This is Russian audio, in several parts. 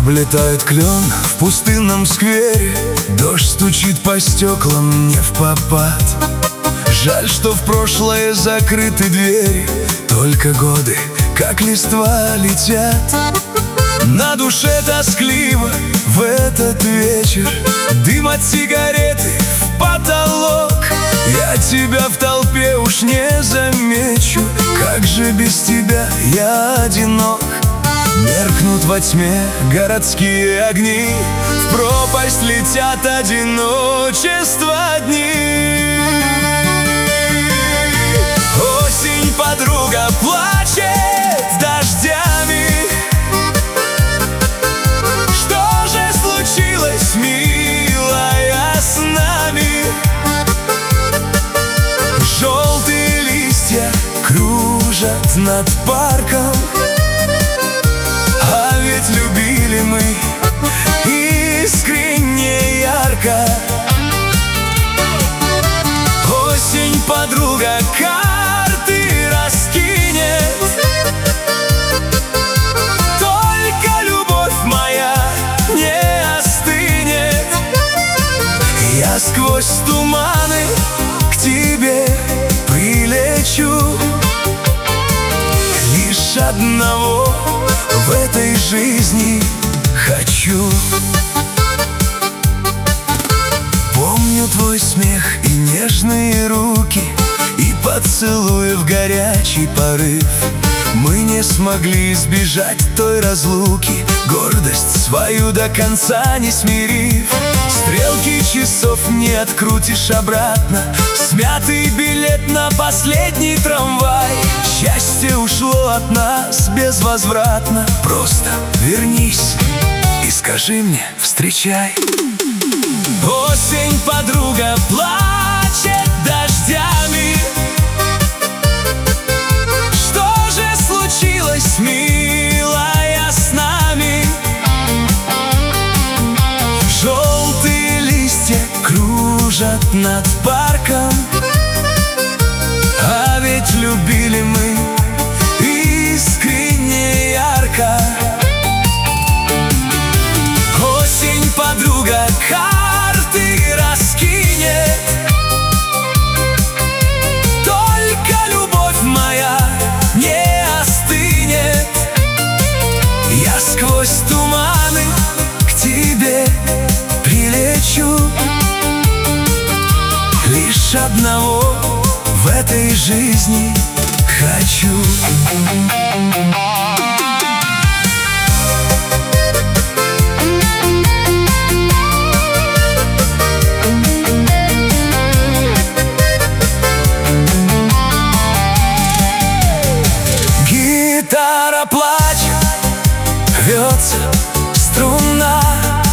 Облетает клен в пустынном сквере, дождь стучит по стеклам не впопад. Жаль, что в прошлое закрыты двери, только годы, как листва, летят. На душе тоскливо в этот вечер, дым от сигареты в потолок. Я тебя в толпе уж не замечу, как же без тебя я одинок. Меркнут во тьме городские огни, в пропасть летят одиночества дни. Осень, подруга, плачет дождями. Что же случилось, милая, с нами? Желтые листья кружат над парком, а ведь любили мы искренне, ярко. Осень, подруга, карты раскинет, только любовь моя не остынет. Я сквозь туманы к тебе прилечу, лишь одного в этой жизни хочу. Помню твой смех и нежные руки, и поцелуи в горячий порыв. Мы не смогли избежать той разлуки, гордость свою до конца не смирив. Стрелки часов не открутишь обратно, смятый билет на последний трамвай. Счастье ушло от нас безвозвратно, просто вернись и скажи мне «встречай». Осень, подруга, плачет дождями. Что же случилось, милая, с нами? Желтые листья кружат над парком, а ведь любили мы искренне, ярко. Осень, подруга, карты раскинет, только любовь моя не остынет. Я сквозь туманы к тебе прилечу, лишь одного в этой жизни хочу. Гитара плачет, рвется струна.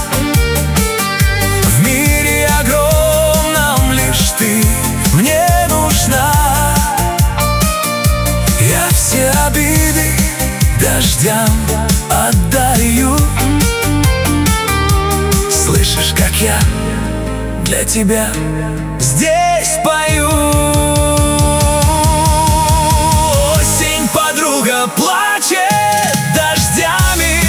В мире огромном лишь ты мне нужна. Я все обиды дождям отдарю. Слышишь, как я для тебя здесь пою? Осень, подруга, плачет дождями.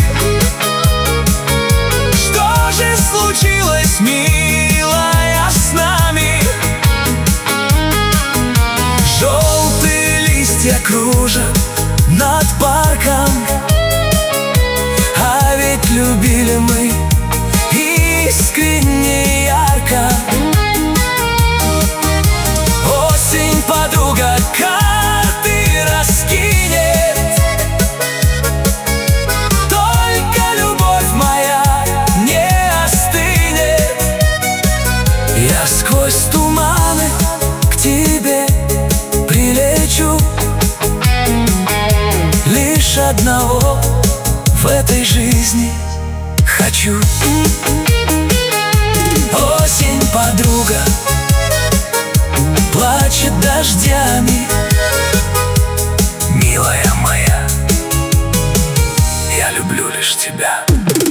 Что же случилось, милая, с нами? Желтые листья кружат над парком, а ведь любили мы искренне, ярко. Осень, подруга, карты раскинет, только любовь моя не остынет. Я сквозь туманы к тебе прилечу, лишь одного в этой жизни хочу. Осень, подруга, плачет дождями. Милая моя, я люблю лишь тебя.